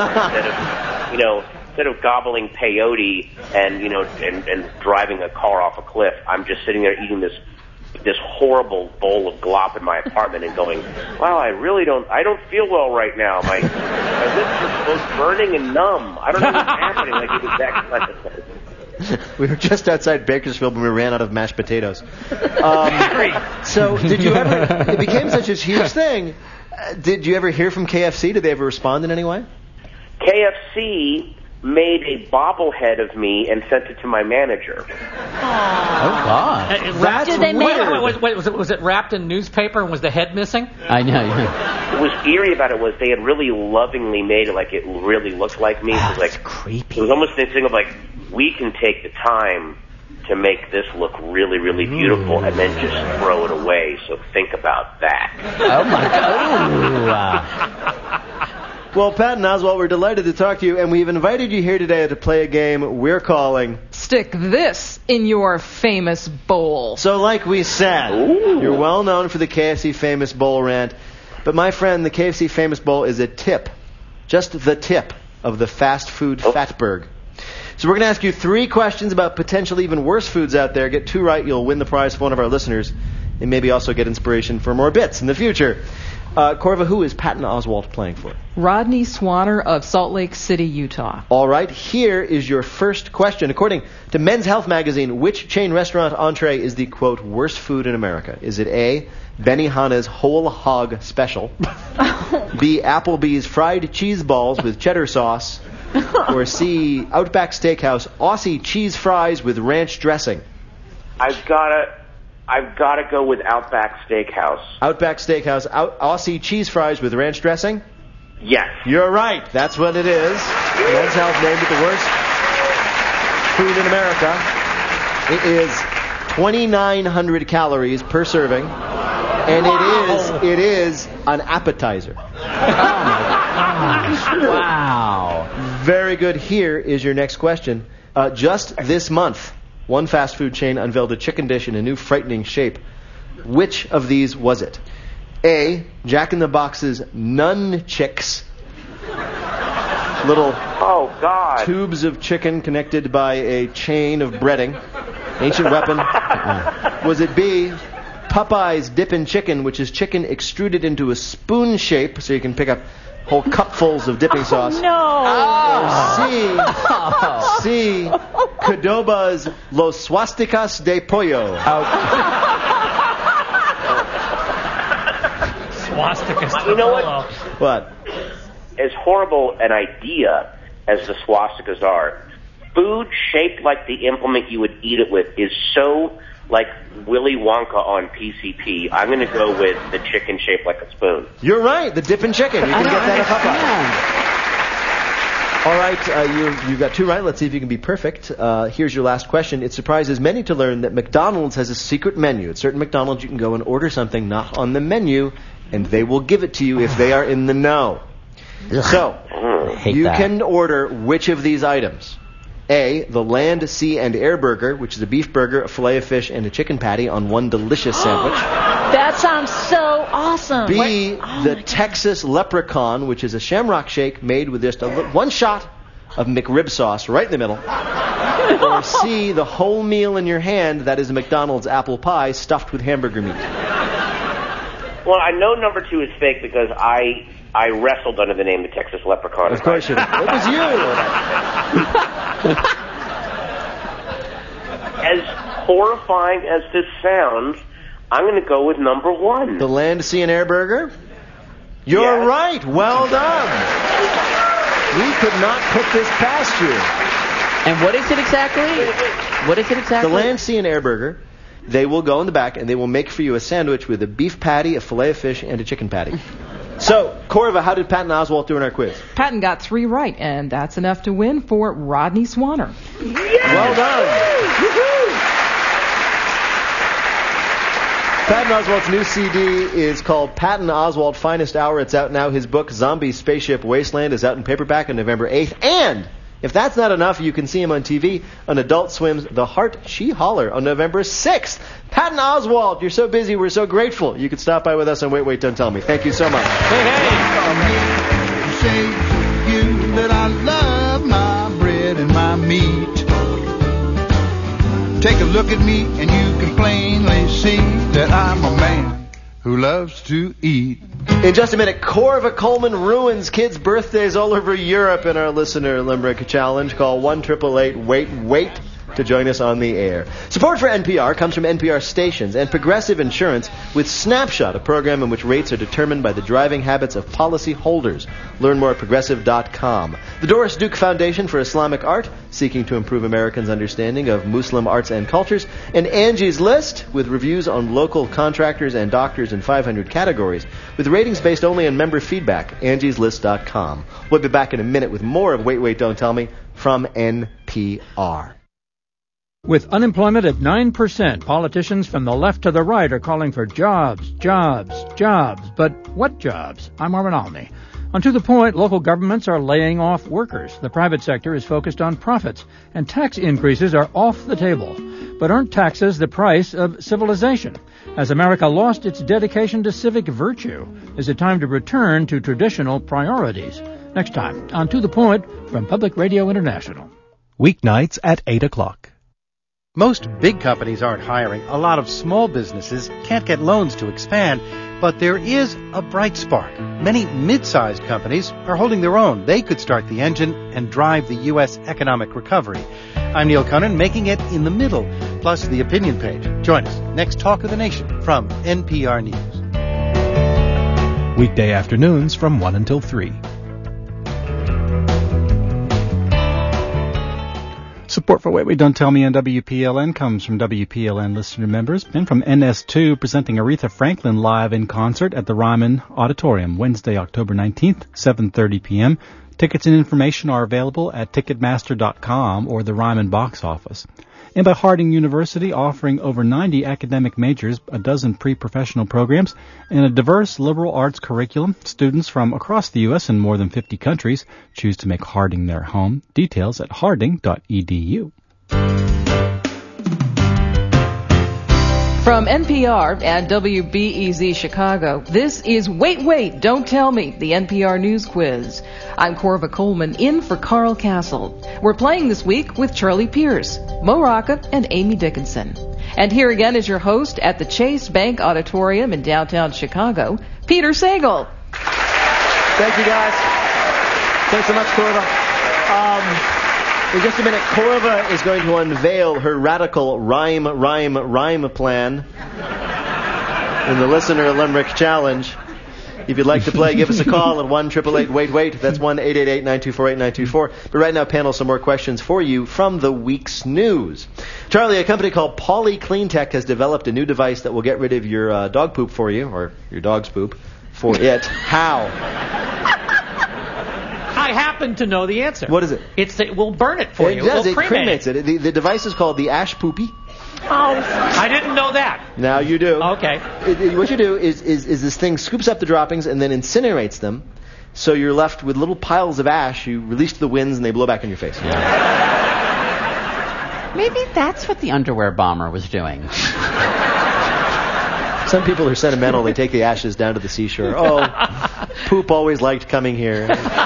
Instead of gobbling peyote and driving a car off a cliff, I'm just sitting there eating this horrible bowl of glop in my apartment and going, wow, I don't feel well right now. My lips are both burning and numb. I don't know what's happening. It was that kind of thing. We were just outside Bakersfield when we ran out of mashed potatoes. So did you ever, it became such a huge thing, did you ever hear from KFC? Did they ever respond in any way? KFC made a bobblehead of me and sent it to my manager. Oh, God. That's weird. Was it wrapped in newspaper and was the head missing? I know. What was eerie about it was they had really lovingly made it like it really looked like me. Oh, that's creepy. It was almost this thing of we can take the time to make this look really, really beautiful and then just throw it away. So think about that. Oh, my God. Well, Patton Oswalt, we're delighted to talk to you, and we've invited you here today to play a game we're calling Stick This in Your Famous Bowl. So like we said, you're well known for the KFC Famous Bowl rant, but my friend, the KFC Famous Bowl is a tip, just the tip of the fast food fatberg. So we're going to ask you 3 questions about potentially even worse foods out there. Get 2 right, you'll win the prize for one of our listeners, and maybe also get inspiration for more bits in the future. Corva, who is Patton Oswalt playing for? Rodney Swanner of Salt Lake City, Utah. All right, here is your first question. According to Men's Health magazine, which chain restaurant entree is the, quote, worst food in America? Is it A, Benihana's Whole Hog Special, B, Applebee's Fried Cheese Balls with cheddar sauce, or C, Outback Steakhouse Aussie Cheese Fries with ranch dressing? I've got to go with Outback Steakhouse. Outback Steakhouse, Aussie Cheese Fries with ranch dressing? Yes. You're right. That's what it is. Men's Health named it the worst food in America. It is 2,900 calories per serving, and it is an appetizer. Oh my gosh. Wow. Very good. Here is your next question. Just this month, one fast food chain unveiled a chicken dish in a new frightening shape. Which of these was it? A, Jack in the Box's Nun Chicks. Little tubes of chicken connected by a chain of breading. Ancient weapon. Was it B, Popeye's Dippin' Chicken, which is chicken extruded into a spoon shape so you can pick up whole cupfuls of dipping sauce? Or C, Qdoba's Los Swasticas de Pollo. Swastikas. You know what? What? As horrible an idea as the swastikas are, food shaped like the implement you would eat it with is so like Willy Wonka on PCP. I'm going to go with the chicken shaped like a spoon. You're right. The Dippin' Chicken. You can get that at Popeye. All right. You've got two right. Let's see if you can be perfect. Here's your last question. It surprises many to learn that McDonald's has a secret menu. At certain McDonald's, you can go and order something not on the menu, and they will give it to you if they are in the know. So, you can order which of these items? A, the Land, Sea, and Air Burger, which is a beef burger, a fillet of fish, and a chicken patty on one delicious sandwich. That sounds so awesome. B, the Texas Leprechaun, which is a shamrock shake made with just one shot of McRib sauce right in the middle. Or C, the whole meal in your hand, that is a McDonald's apple pie stuffed with hamburger meat. Well, I know number 2 is fake because I wrestled under the name the Texas Leprechaun. Of course you did. It was you. As horrifying as this sounds, I'm going to go with number 1. The Land, Sea, and Air Burger? You're right. Well done. We could not put this past you. And what is it exactly? The Land, Sea, and Air Burger. They will go in the back and they will make for you a sandwich with a beef patty, a fillet of fish, and a chicken patty. So, Corva, how did Patton Oswalt do in our quiz? Patton got 3 right, and that's enough to win for Rodney Swanner. Well done. Patton Oswalt's new CD is called Patton Oswalt Finest Hour. It's out now. His book, Zombie Spaceship Wasteland, is out in paperback on November 8th. And if that's not enough, you can see him on TV on Adult Swim's The Heart She Holler on November 6th. Patton Oswalt, you're so busy. We're so grateful. You could stop by with us on Wait, Don't Tell Me. Thank you so much. I'm here to say to you that I love my bread and my meat. Take a look at me and you can plainly see that I'm a man who loves to eat. In just a minute, Corva Coleman ruins kids' birthdays all over Europe in our Listener Limerick Challenge. Call 1-888-WAIT-WAIT to join us on the air. Support for NPR comes from NPR stations and Progressive Insurance with Snapshot, a program in which rates are determined by the driving habits of policy holders. Learn more at Progressive.com. The Doris Duke Foundation for Islamic Art, seeking to improve Americans' understanding of Muslim arts and cultures. And Angie's List, with reviews on local contractors and doctors in 500 categories, with ratings based only on member feedback. Angie'sList.com. We'll be back in a minute with more of Wait, Don't Tell Me from NPR. With unemployment at 9%, politicians from the left to the right are calling for jobs, jobs, jobs. But what jobs? I'm Marvin Alney. On To the Point, local governments are laying off workers. The private sector is focused on profits, and tax increases are off the table. But aren't taxes the price of civilization? Has America lost its dedication to civic virtue? Is it time to return to traditional priorities? Next time on To the Point from Public Radio International. Weeknights at 8 o'clock. Most big companies aren't hiring. A lot of small businesses can't get loans to expand. But there is a bright spark. Many mid-sized companies are holding their own. They could start the engine and drive the U.S. economic recovery. I'm Neil Conan, making it in the middle, plus the opinion page. Join us next Talk of the Nation from NPR News. Weekday afternoons from 1 until 3. Support for Wait, Wait, Don't Tell Me on WPLN comes from WPLN listener members and from NS2 presenting Aretha Franklin live in concert at the Ryman Auditorium Wednesday, October 19th, 7:30 p.m. Tickets and information are available at Ticketmaster.com or the Ryman box office. And by Harding University, offering over 90 academic majors, a dozen pre-professional programs, and a diverse liberal arts curriculum, students from across the U.S. and more than 50 countries choose to make Harding their home. Details at harding.edu. From NPR and WBEZ Chicago, this is Wait, Wait, Don't Tell Me, the NPR News Quiz. I'm Corva Coleman, in for Carl Castle. We're playing this week with Charlie Pierce, Mo Rocca, and Amy Dickinson. And here again is your host at the Chase Bank Auditorium in downtown Chicago, Peter Sagal. Thank you, guys. Thanks so much, Corva. In just a minute, Corva is going to unveil her radical rhyme plan in the Listener Limerick Challenge. If you'd like to play, give us a call at 1-888-WAIT-WAIT. That's 1-888-924-8924. But right now, panel, some more questions for you from the week's news. Charlie, a company called Poly Cleantech has developed a new device that will get rid of your dog poop for you, or your dog's poop for it. How? I happen to know the answer. What is it? It will burn it for you. It does. It cremates it. The device is called the Ash Poopy. Oh, I didn't know that. Now you do. Okay. What you do is this thing scoops up the droppings and then incinerates them, so you're left with little piles of ash you release to the winds and they blow back in your face. Yeah. Maybe that's what the underwear bomber was doing. Some people are sentimental. They take the ashes down to the seashore. Oh, poop always liked coming here.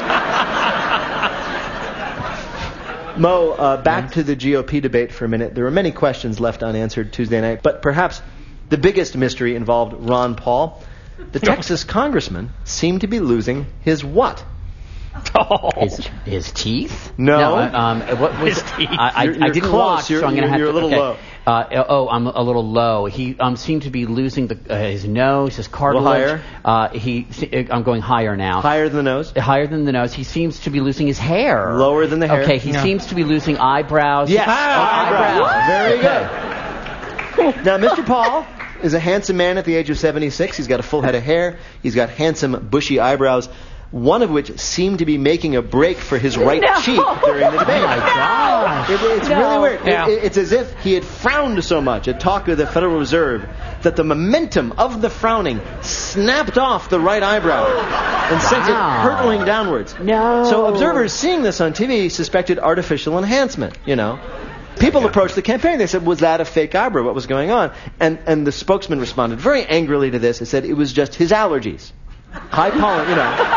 Mo, back to the GOP debate for a minute. There were many questions left unanswered Tuesday night, but perhaps the biggest mystery involved Ron Paul. The Texas congressman seemed to be losing his what? Oh. His teeth? No. What was his teeth. I didn't close. watch, so I'm going to have to... You're a little low. I'm a little low. He seemed to be losing his nose, his cartilage. Higher? I'm going higher now. Higher than the nose? Higher than the nose. He seems to be losing his hair. Lower than the hair? Okay, he seems to be losing eyebrows. Yes, eyebrows. Very good. Now, Mr. Paul is a handsome man at the age of 76. He's got a full head of hair. He's got handsome, bushy eyebrows, one of which seemed to be making a break for his right cheek during the debate. Oh, my gosh. It's really weird. Yeah. It's as if he had frowned so much at talk of the Federal Reserve that the momentum of the frowning snapped off the right eyebrow and sent it hurtling downwards. No. So observers seeing this on TV suspected artificial enhancement, People approached the campaign. They said, was that a fake eyebrow? What was going on? And the spokesman responded very angrily to this and said it was just his allergies. High pollen,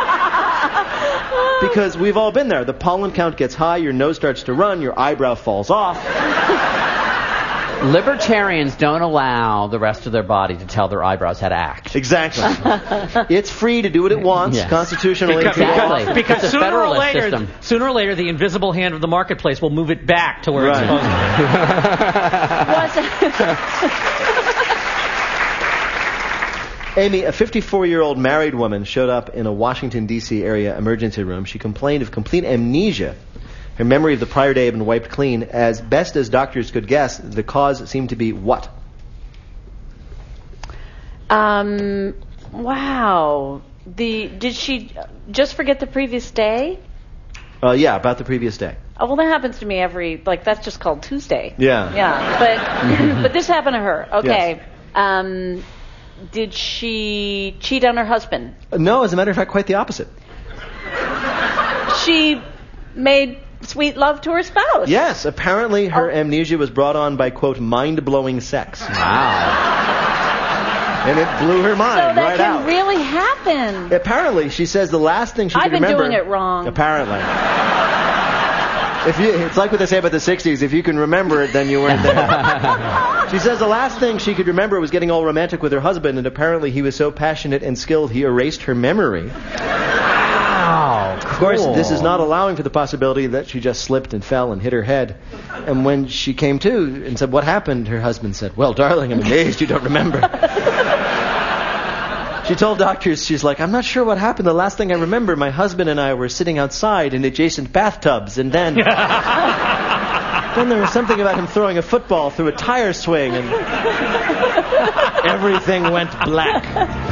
Because we've all been there. The pollen count gets high, your nose starts to run, your eyebrow falls off. Libertarians don't allow the rest of their body to tell their eyebrows how to act. Exactly. It's free to do what it wants, constitutionally. Because sooner or later, the invisible hand of the marketplace will move it back to where it's supposed to be. Amy, a 54-year-old married woman showed up in a Washington, D.C. area emergency room. She complained of complete amnesia. Her memory of the prior day had been wiped clean. As best as doctors could guess, the cause seemed to be what? Wow. Did she just forget the previous day? Yeah, about the previous day. Oh, well, that happens to me that's just called Tuesday. Yeah. Yeah, but this happened to her. Okay. Yes. Did she cheat on her husband? No, as a matter of fact, quite the opposite. She made sweet love to her spouse. Yes, apparently her amnesia was brought on by, quote, mind-blowing sex. Wow. And it blew her mind right out. So that can really happen. Apparently, she says the last thing she could remember... I've been doing it wrong. Apparently. It's like what they say about the 60s. If you can remember it, then you weren't there. She says the last thing she could remember was getting all romantic with her husband, and apparently he was so passionate and skilled he erased her memory. Wow, cool. Of course, this is not allowing for the possibility that she just slipped and fell and hit her head. And when she came to and said, "What happened?" her husband said, "Well, darling, I'm amazed you don't remember." She told doctors, she's like, "I'm not sure what happened. The last thing I remember, my husband and I were sitting outside in adjacent bathtubs, and then then there was something about him throwing a football through a tire swing, and everything went black."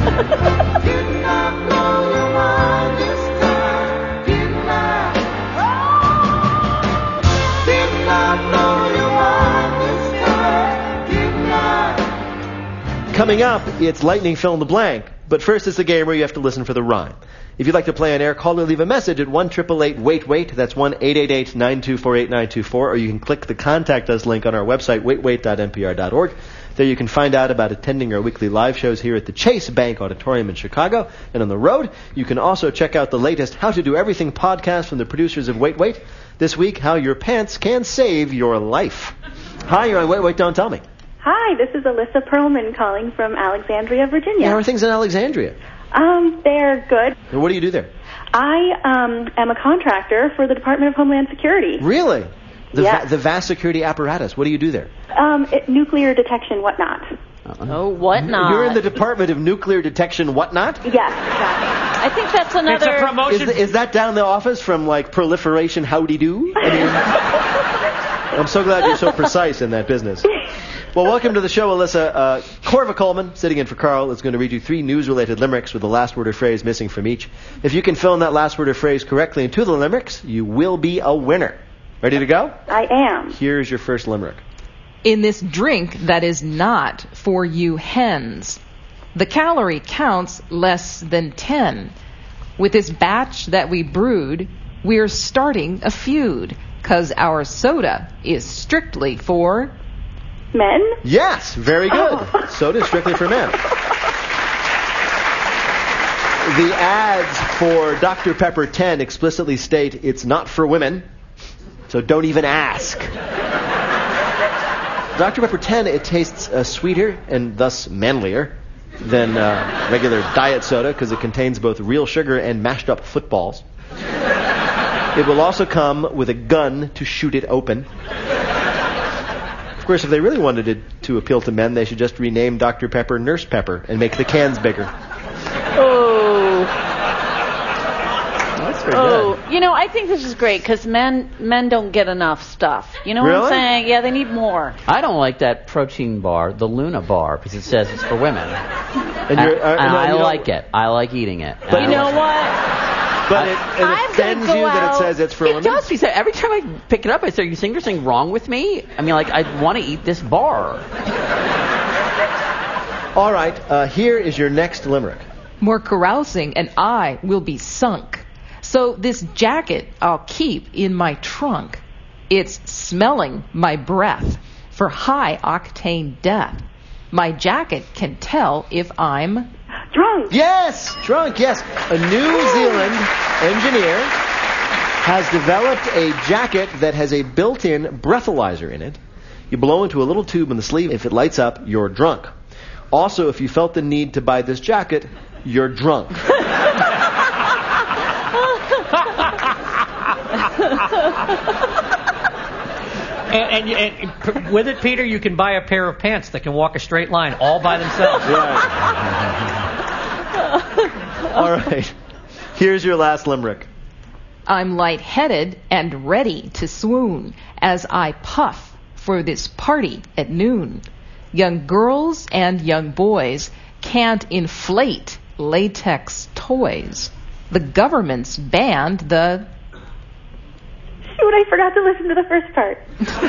Coming up, it's Lightning Fill in the Blank. But first, it's the game where you have to listen for the rhyme. If you'd like to play on air, call or leave a message at 1-888-WAIT-WAIT. That's 1-888-924-8924. Or you can click the Contact Us link on our website, waitwait.npr.org. There you can find out about attending our weekly live shows here at the Chase Bank Auditorium in Chicago. And on the road, you can also check out the latest How to Do Everything podcast from the producers of Wait Wait. This week, how your pants can save your life. Hi, you're on Wait Wait, Don't Tell Me. Hi, this is Alyssa Perlman calling from Alexandria, Virginia. How are things in Alexandria? They're good. And what do you do there? I am a contractor for the Department of Homeland Security. Really? Yes. The vast security apparatus. What do you do there? Nuclear detection, whatnot. Oh, whatnot. You're in the Department of Nuclear Detection whatnot? Yes, exactly. I think that's another... It's a promotion. Is that down the office from, like, proliferation howdy-do? I mean, I'm so glad you're so precise in that business. Well, welcome to the show, Alyssa. Corva Coleman, sitting in for Carl, is going to read you 3 news-related limericks with the last word or phrase missing from each. If you can fill in that last word or phrase correctly into the limericks, you will be a winner. Ready to go? I am. Here's your first limerick. In this drink that is not for you hens, the calorie counts less than 10. With this batch that we brewed, we're starting a feud, 'cause our soda is strictly for... men? Yes, very good. Soda is strictly for men. The ads for Dr. Pepper 10 explicitly state it's not for women, so don't even ask. Dr. Pepper 10, it tastes sweeter and thus manlier than regular diet soda because it contains both real sugar and mashed up footballs. It will also come with a gun to shoot it open. Of course, if they really wanted it to appeal to men, they should just rename Dr. Pepper Nurse Pepper and make the cans bigger. Oh. That's very good. You know, I think this is great because men don't get enough stuff. You know what I'm saying? Yeah, they need more. I don't like that protein bar, the Luna bar, because it says it's for women. And I like it. I like eating it. But you know what? But it offends you that it says it's for women? It does. Because every time I pick it up, I say, "You think there's something wrong with me?" I mean, like, I want to eat this bar. All right. Here is your next limerick. More carousing and I will be sunk. So this jacket I'll keep in my trunk. It's smelling my breath for high-octane death. My jacket can tell if I'm... drunk. Yes, drunk, yes. A New Zealand engineer has developed a jacket that has a built-in breathalyzer in it. You blow into a little tube in the sleeve. If it lights up, you're drunk. Also, if you felt the need to buy this jacket, you're drunk. And with it, Peter, you can buy a pair of pants that can walk a straight line all by themselves. Right. All right. Here's your last limerick. I'm lightheaded and ready to swoon as I puff for this party at noon. Young girls and young boys can't inflate latex toys. The government's banned the... Shoot, I forgot to listen to the first part.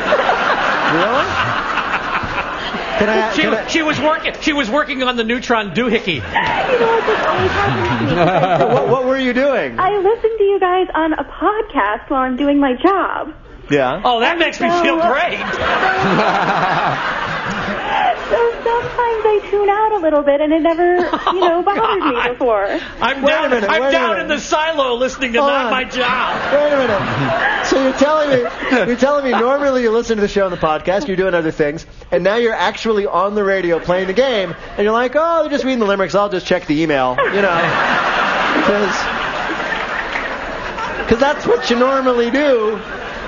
Really? She was working on the neutron doohickey. You know what? This always happens to me. What were you doing? I listen to you guys on a podcast while I'm doing my job. Yeah. Oh, that makes me feel great. So sometimes I tune out a little bit, and it never, bothered me before. I'm down in the silo listening to Not My Job. Wait a minute. So you're telling me normally you listen to the show on the podcast, you're doing other things, and now you're actually on the radio playing the game, and you're like, oh, they're just reading the limericks, I'll just check the email, because that's what you normally do.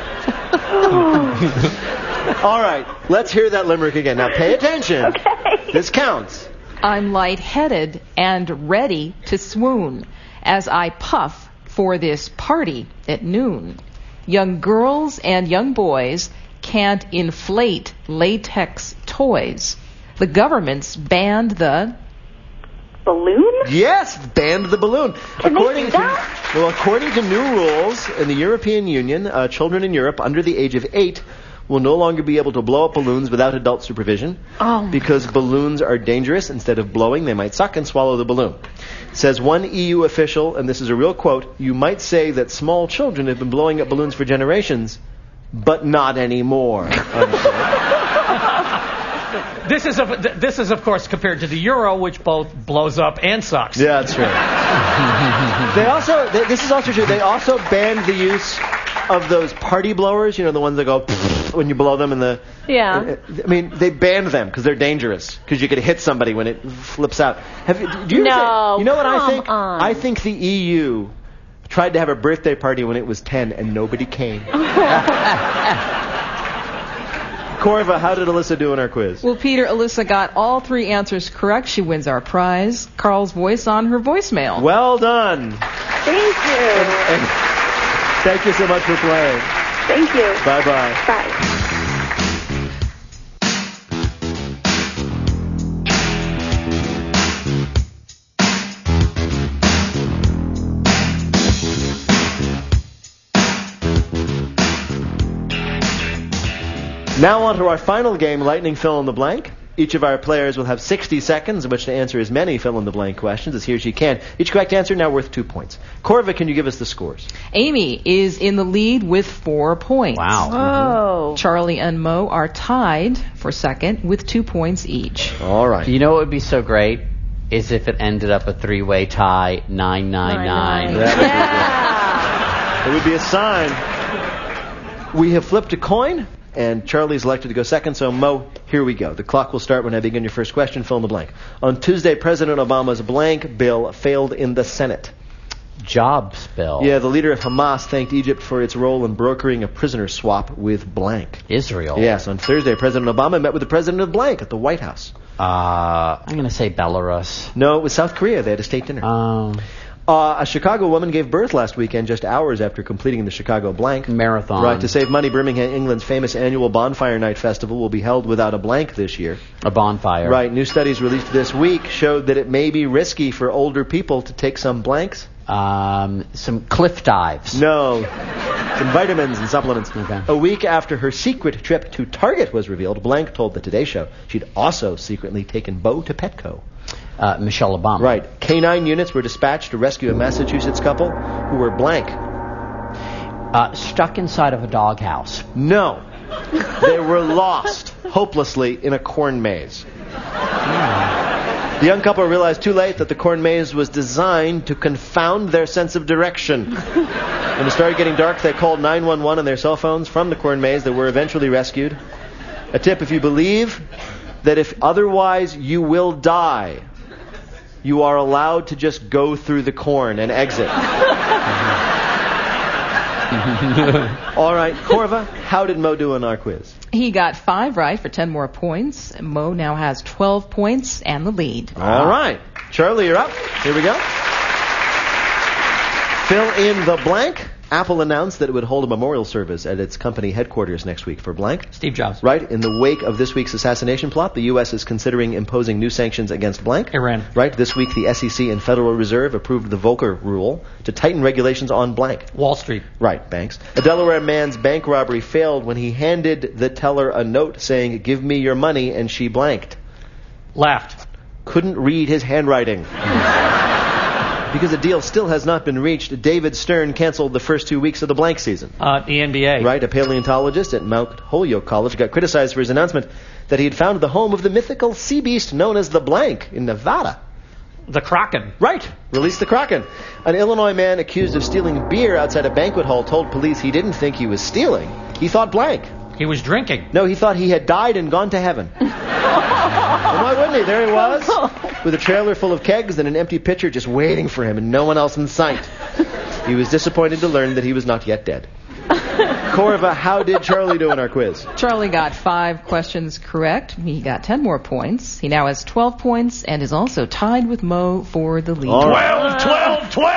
All right, let's hear that limerick again. Now pay attention. Okay. This counts. I'm lightheaded and ready to swoon as I puff for this party at noon. Young girls and young boys can't inflate latex toys. The government's banned the... balloon? Yes, banned the balloon. According to new rules in the European Union, children in Europe under the age of 8 will no longer be able to blow up balloons without adult supervision because balloons are dangerous. Instead of blowing, they might suck and swallow the balloon. Says one EU official, and this is a real quote, you might say that small children have been blowing up balloons for generations, but not anymore. This is, of course, compared to the euro, which both blows up and sucks. Yeah, that's right. This is also true. They also banned the use of those party blowers, the ones that go when you blow them in the... Yeah. I mean, they banned them because they're dangerous, because you could hit somebody when it flips out. No, you know what I think? on. I think the EU tried to have a birthday party when it was 10 and nobody came. Corva, how did Alyssa do in our quiz? Well, Peter, Alyssa got all 3 answers correct. She wins our prize, Carl's voice on her voicemail. Well done. Thank you. And thank you so much for playing. Thank you. Bye-bye. Bye. Now on to our final game, Lightning Fill in the Blank. Each of our players will have 60 seconds in which to answer as many fill-in-the-blank questions as he or she can. Each correct answer now worth 2 points. Corva, can you give us the scores? Amy is in the lead with 4 points. Wow. Whoa. Charlie and Mo are tied for second with 2 points each. All right. You know what would be so great? Is if it ended up a 3-way tie, 9-9-9. It would be a sign. We have flipped a coin, and Charlie's elected to go second, so Mo, here we go. The clock will start when I begin your first question. Fill in the blank. On Tuesday, President Obama's blank bill failed in the Senate. Jobs bill. Yeah, the leader of Hamas thanked Egypt for its role in brokering a prisoner swap with blank. Israel. Yes, on Thursday, President Obama met with the president of blank at the White House. I'm going to say Belarus. No, it was South Korea. They had a state dinner. A Chicago woman gave birth last weekend just hours after completing the Chicago blank. Marathon. Right, to save money, Birmingham, England's famous annual Bonfire Night Festival will be held without a blank this year. A bonfire. Right, new studies released this week showed that it may be risky for older people to take some blanks. Some cliff dives. No, some vitamins and supplements. Okay. A week after her secret trip to Target was revealed, Blank told the Today Show she'd also secretly taken Bo to Petco. Michelle Obama. Right. K-9 units were dispatched to rescue a Massachusetts couple who were blank. Stuck inside of a doghouse. No. They were lost, hopelessly, in a corn maze. The young couple realized too late that the corn maze was designed to confound their sense of direction. When it started getting dark, they called 911 on their cell phones from the corn maze. They were eventually rescued. A tip, if you believe that if otherwise you will die, you are allowed to just go through the corn and exit. All right, Corva, how did Mo do in our quiz? He got 5 right for 10 more points. Mo now has 12 points and the lead. All right. Charlie, you're up. Here we go. Fill in the blank. Apple announced that it would hold a memorial service at its company headquarters next week for blank. Steve Jobs. Right. In the wake of this week's assassination plot, the U.S. is considering imposing new sanctions against blank. Iran. Right. This week, the SEC and Federal Reserve approved the Volcker rule to tighten regulations on blank. Wall Street. Right. Banks. A Delaware man's bank robbery failed when he handed the teller a note saying, "Give me your money," and she blanked. Laughed. Couldn't read his handwriting. Because the deal still has not been reached, David Stern canceled the first 2 weeks of the blank season. The NBA. Right, a paleontologist at Mount Holyoke College got criticized for his announcement that he had found the home of the mythical sea beast known as the Blank in Nevada. The Kraken. Right. Release the Kraken. An Illinois man accused of stealing beer outside a banquet hall told police he didn't think he was stealing. He thought blank. He was drinking. No, he thought he had died and gone to heaven. And why wouldn't he? There he was, with a trailer full of kegs and an empty pitcher just waiting for him and no one else in sight. He was disappointed to learn that he was not yet dead. Corva, how did Charlie do in our quiz? Charlie got 5 questions correct. He got 10 more points. He now has 12 points and is also tied with Mo for the lead. 12! So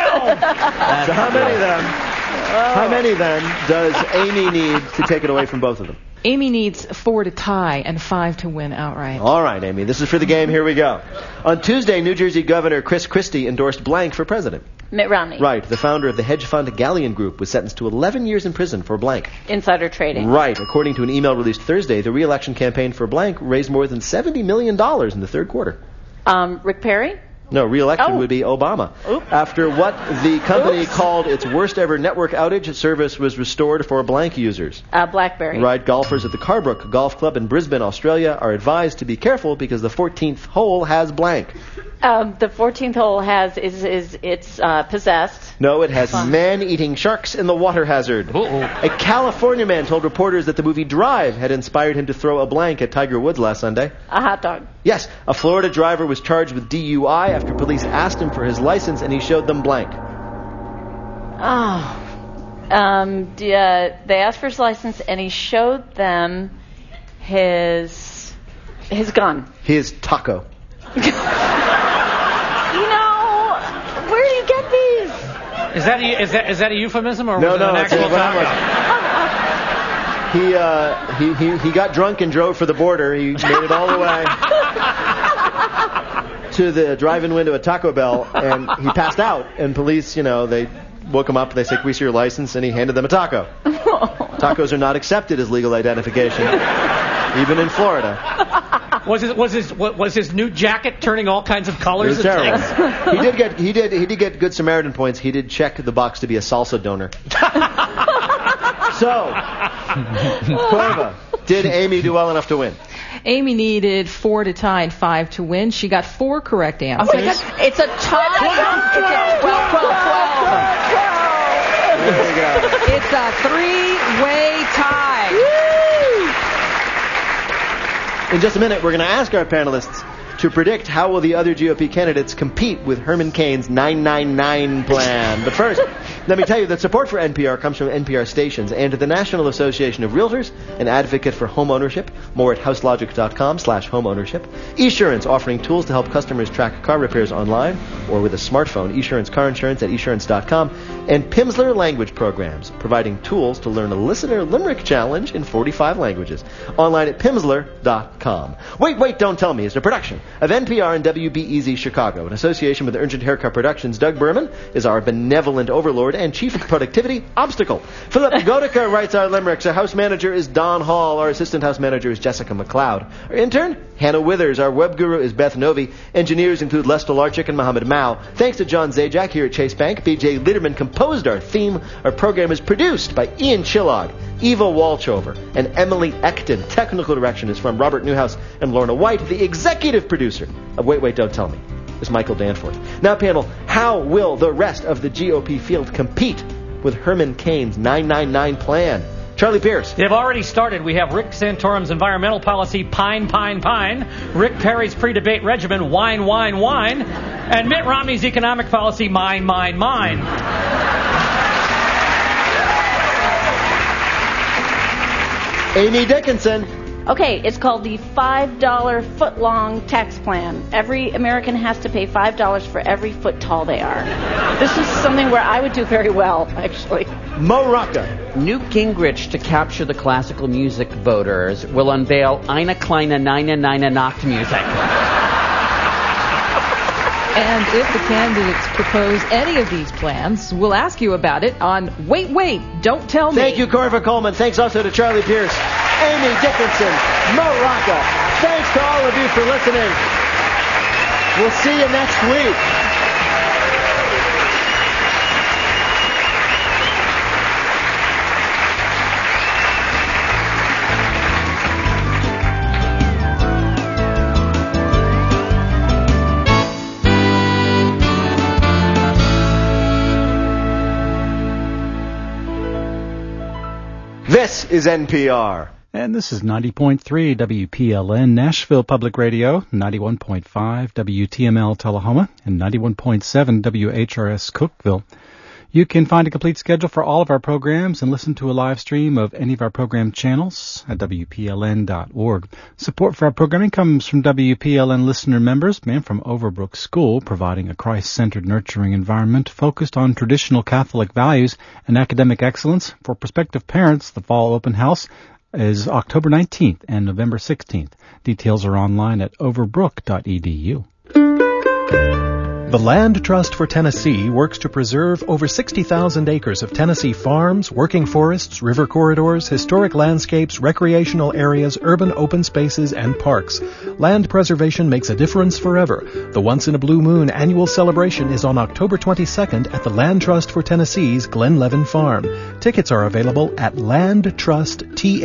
how many then does Amy need to take it away from both of them? Amy needs 4 to tie and 5 to win outright. All right, Amy, this is for the game. Here we go. On Tuesday, New Jersey Governor Chris Christie endorsed blank for president. Mitt Romney. Right. The founder of the hedge fund Galleon Group was sentenced to 11 years in prison for blank. Insider trading. Right. According to an email released Thursday, the re-election campaign for blank raised more than $70 million in the third quarter. Rick Perry? No, re-election would be Obama. Oop. After what the company called its worst ever network outage, service was restored for blank users. BlackBerry. Right. Golfers at the Carbrook Golf Club in Brisbane, Australia are advised to be careful because the 14th hole has blank. The 14th hole it's possessed. No, it has man-eating sharks in the water hazard. A California man told reporters that the movie Drive had inspired him to throw a blank at Tiger Woods last Sunday. A hot dog. Yes, a Florida driver was charged with DUI after police asked him for his license and he showed them blank. They asked for his license and he showed them his gun. His taco. Where do you get these? Is that a euphemism or no, was it an actual taco? He got drunk and drove for the border. He made it all the way to the drive-in window at Taco Bell, and he passed out. And police, they woke him up. They said, "Can we see your license?" And he handed them a taco. Tacos are not accepted as legal identification, even in Florida. Was his new jacket turning all kinds of colors? It was terrible. He did get Good Samaritan points. He did check the box to be a salsa donor. So, Corva, did Amy do well enough to win? Amy needed 4 to tie and 5 to win. She got 4 correct answers. Oh my God. It's a tie. It's a 12. There you go. It's a 3-way tie. In just a minute, we're going to ask our panelists to predict how will the other GOP candidates compete with Herman Cain's 999 plan. But first, let me tell you that support for NPR comes from NPR stations and the National Association of Realtors, an advocate for home ownership. More at houselogic.com/homeownership. Esurance, offering tools to help customers track car repairs online or with a smartphone. Esurance car insurance at esurance.com. And Pimsleur Language Programs, providing tools to learn a listener limerick challenge in 45 languages. Online at pimsleur.com. Wait, Don't Tell Me is a production of NPR and WBEZ Chicago. In association with Urgent Haircut Productions, Doug Berman is our benevolent overlord and chief of productivity obstacle. Philip Gotica writes our limericks. Our house manager is Don Hall. Our assistant house manager is Jessica McLeod. Our intern, Hannah Withers. Our web guru is Beth Novi. Engineers include Les Stolarczyk and Mohammed Mao. Thanks to John Zajac here at Chase Bank. BJ Liederman composed our theme. Our program is produced by Ian Chillog, Eva Walchover, and Emily Ekton. Technical direction is from Robert Newhouse and Lorna White. The executive producer of Wait, Don't Tell Me is Michael Danforth. Now, panel, how will the rest of the GOP field compete with Herman Cain's 999 plan? Charlie Pierce. They've already started. We have Rick Santorum's environmental policy, Pine, Pine, Pine. Rick Perry's pre-debate regimen, Wine, Wine, Wine. And Mitt Romney's economic policy, Mine, Mine, Mine. Amy Dickinson. Okay, it's called the $5 foot-long tax plan. Every American has to pay $5 for every foot tall they are. This is something where I would do very well, actually. Mo Rocca. Newt Gingrich, to capture the classical music voters, will unveil Eine kleine Nine Nine Nacht music. And if the candidates propose any of these plans, we'll ask you about it on Wait, Don't Tell Me. Thank you, Corva Coleman. Thanks also to Charlie Pierce, Amy Dickinson, Mo Rocca. Thanks to all of you for listening. We'll see you next week. is NPR. And this is 90.3 WPLN Nashville Public Radio, 91.5 WTML Tullahoma, and 91.7 WHRS Cookeville. You can find a complete schedule for all of our programs and listen to a live stream of any of our program channels at WPLN.org. Support for our programming comes from WPLN listener members and from Overbrook School, providing a Christ-centered, nurturing environment focused on traditional Catholic values and academic excellence. For prospective parents, the Fall Open House is October 19th and November 16th. Details are online at overbrook.edu. The Land Trust for Tennessee works to preserve over 60,000 acres of Tennessee farms, working forests, river corridors, historic landscapes, recreational areas, urban open spaces, and parks. Land preservation makes a difference forever. The Once in a Blue Moon annual celebration is on October 22nd at the Land Trust for Tennessee's Glen Levin Farm. Tickets are available at landtrusttn.org.